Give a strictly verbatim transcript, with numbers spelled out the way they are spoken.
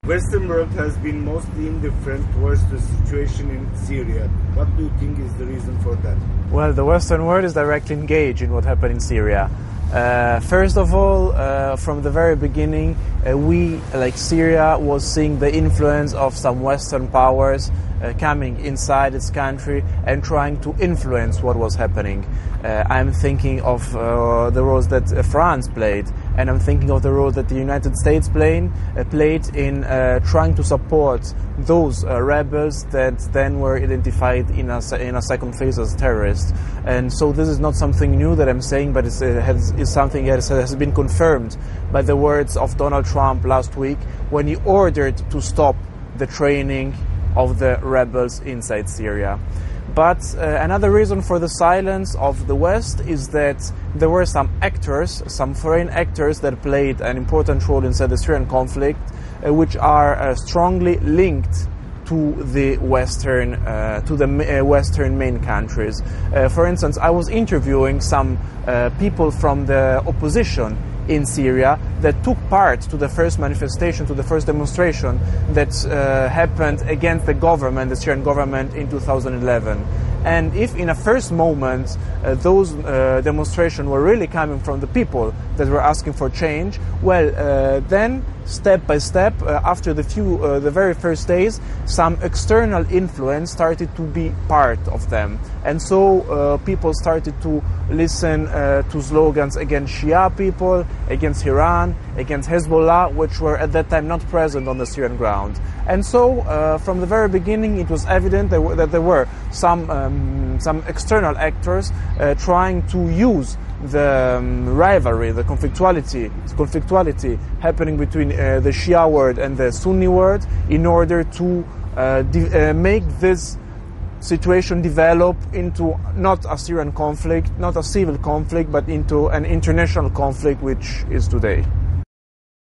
Western world has been mostly indifferent towards the situation in Syria. What do you think is the reason for that? Well, the Western world is directly engaged in what happened in Syria. Uh, first of all, uh, from the very beginning, uh, we, like Syria, was seeing the influence of some Western powers uh, coming inside its country and trying to influence what was happening. Uh, I'm thinking of uh, the roles that uh, France played, and I'm thinking of the role that the United States played, uh, played in uh, trying to support those uh, rebels that then were identified in a, in a second phase as terrorists. And so this is not something new that I'm saying, but it's, it has, it's something that has been confirmed by the words of Donald Trump last week when he ordered to stop the training of the rebels inside Syria. But uh, another reason for the silence of the West is that there were some actors, some foreign actors that played an important role inside the Syrian conflict, uh, which are uh, strongly linked to the Western, uh, to the uh, Western main countries. Uh, for instance, I was interviewing some uh, people from the opposition in Syria that took part to the first manifestation, to the first demonstration that uh, happened against the government, the Syrian government, in two thousand eleven. And if in a first moment uh, those uh, demonstrations were really coming from the people that were asking for change, well, uh, then step by step, uh, after the few, uh, the very first days, some external influence started to be part of them, and so uh, people started to listen uh, to slogans against Shia people, against Iran, against Hezbollah, which were at that time not present on the Syrian ground. And so, uh, from the very beginning, it was evident that, w that there were some um, some external actors uh, trying to use the um, rivalry, the conflictuality, conflictuality happening between uh, the Shia world and the Sunni world in order to uh, uh, make this situation develop into not a Syrian conflict, not a civil conflict, but into an international conflict, which is today.